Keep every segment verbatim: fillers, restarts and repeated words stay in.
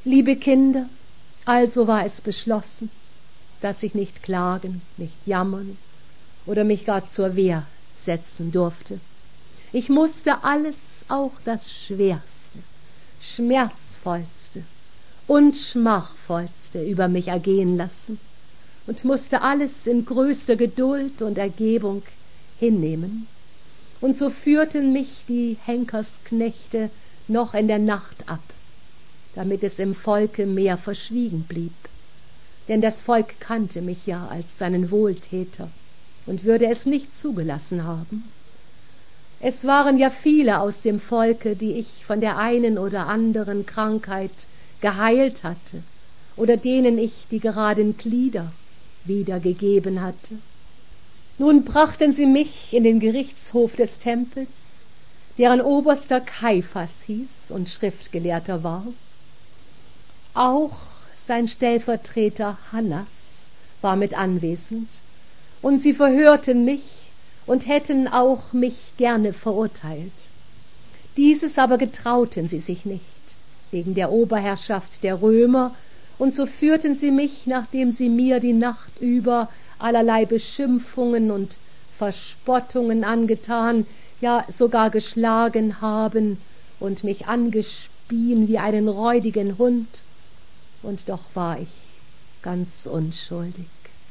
Liebe Kinder, also war es beschlossen, dass ich nicht klagen, nicht jammern oder mich gar zur Wehr setzen durfte. Ich musste alles, auch das Schwerste, Schmerzvollste und Schmachvollste über mich ergehen lassen und musste alles in größter Geduld und Ergebung hinnehmen. Und so führten mich die Henkersknechte noch in der Nacht ab, damit es im Volke mehr verschwiegen blieb. Denn das Volk kannte mich ja als seinen Wohltäter und würde es nicht zugelassen haben. Es waren ja viele aus dem Volke, die ich von der einen oder anderen Krankheit geheilt hatte oder denen ich die geraden Glieder wiedergegeben hatte. Nun brachten sie mich in den Gerichtshof des Tempels, deren oberster Kaiphas hieß und Schriftgelehrter war. Auch sein Stellvertreter Hannas war mit anwesend, und sie verhörten mich und hätten auch mich gerne verurteilt. Dieses aber getrauten sie sich nicht, wegen der Oberherrschaft der Römer, und so führten sie mich, nachdem sie mir die Nacht über allerlei Beschimpfungen und Verspottungen angetan, ja sogar geschlagen haben und mich angespien wie einen räudigen Hund, und doch war ich ganz unschuldig.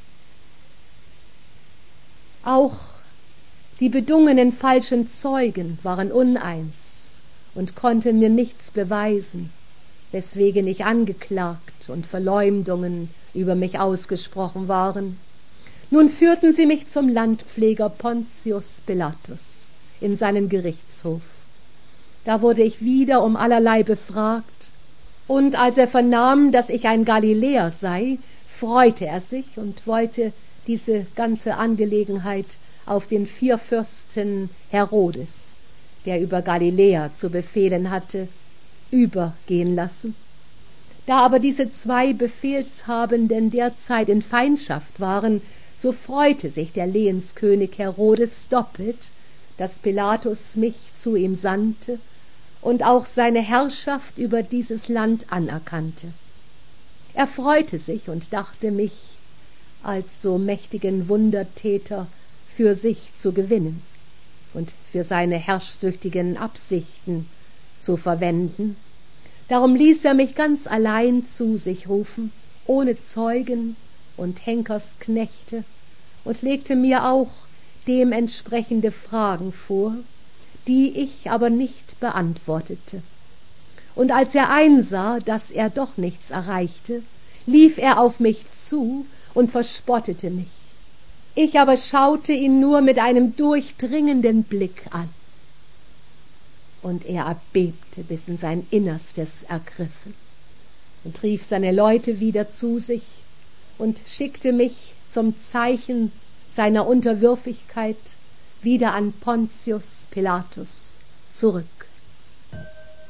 Auch die bedungenen falschen Zeugen waren uneins und konnten mir nichts beweisen, weswegen ich angeklagt und Verleumdungen über mich ausgesprochen waren. Nun führten sie mich zum Landpfleger Pontius Pilatus in seinen Gerichtshof. Da wurde ich wieder um allerlei befragt, und als er vernahm, dass ich ein Galiläer sei, freute er sich und wollte diese ganze Angelegenheit auf den Vierfürsten Herodes, der über Galiläa zu befehlen hatte, übergehen lassen. Da aber diese zwei Befehlshabenden derzeit in Feindschaft waren, so freute sich der Lehenskönig Herodes doppelt, dass Pilatus mich zu ihm sandte und auch seine Herrschaft über dieses Land anerkannte. Er freute sich und dachte mich als so mächtigen Wundertäter für sich zu gewinnen und für seine herrschsüchtigen Absichten zu verwenden. Darum ließ er mich ganz allein zu sich rufen, ohne Zeugen und Henkersknechte, und legte mir auch dementsprechende Fragen vor, die ich aber nicht beantwortete. Und als er einsah, dass er doch nichts erreichte, lief er auf mich zu und verspottete mich. Ich aber schaute ihn nur mit einem durchdringenden Blick an. Und er erbebte bis in sein Innerstes ergriffen und rief seine Leute wieder zu sich und schickte mich zum Zeichen seiner Unterwürfigkeit wieder an Pontius Pilatus zurück.